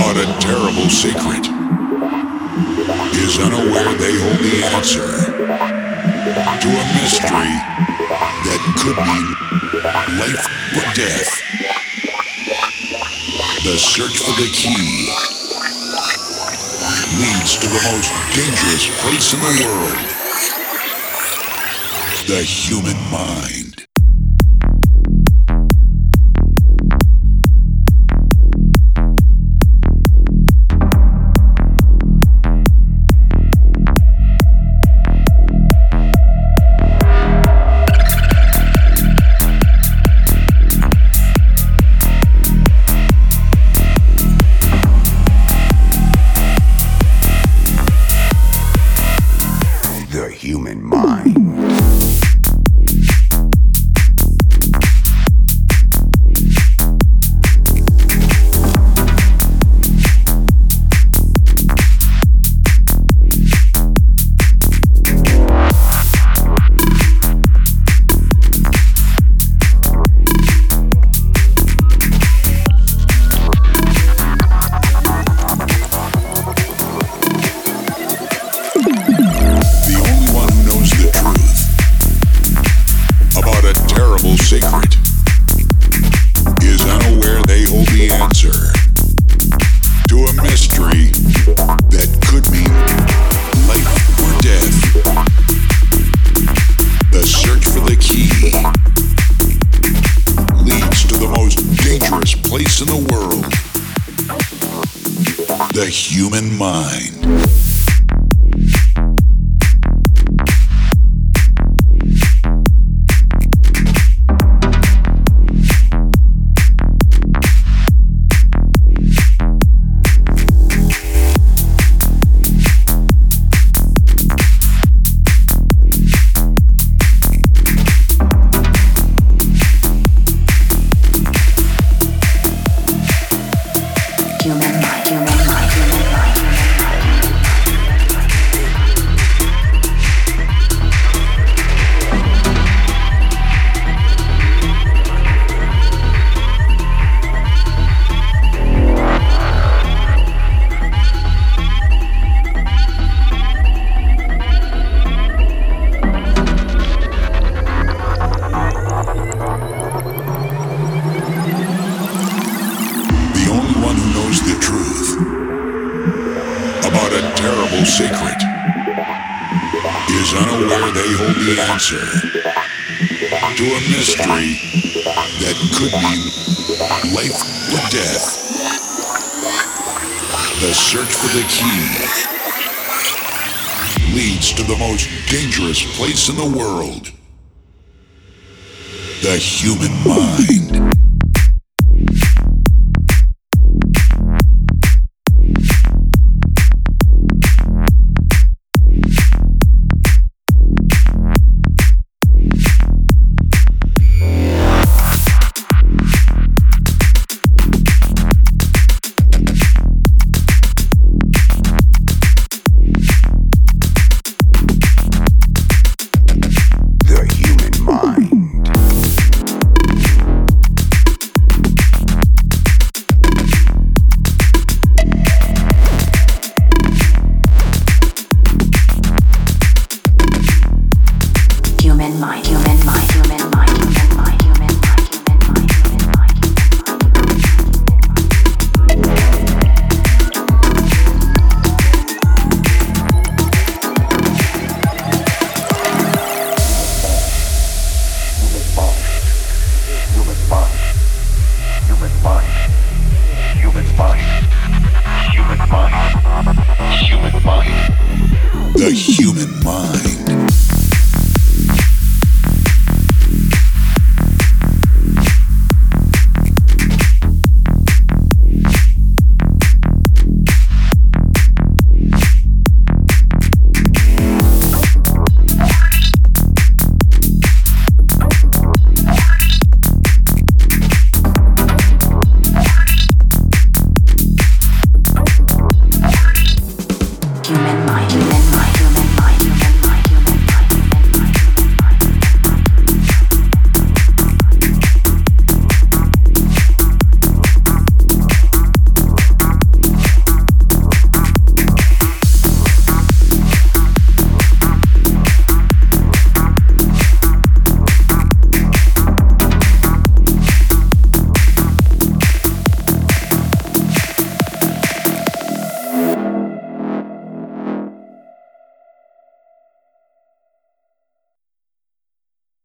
about a terrible secret, is unaware they hold the answer to a mystery that could mean life or death. The search for the key leads to the most dangerous place in the world, the human mind. The human mind. Secret is unaware they hold the answer to a mystery that could mean life or death. The search for the key leads to the most dangerous place in the world, the human mind. The truth about a terrible secret is unaware they hold the answer to a mystery that could mean life or death. The search for the key leads to the most dangerous place in the world, the human mind.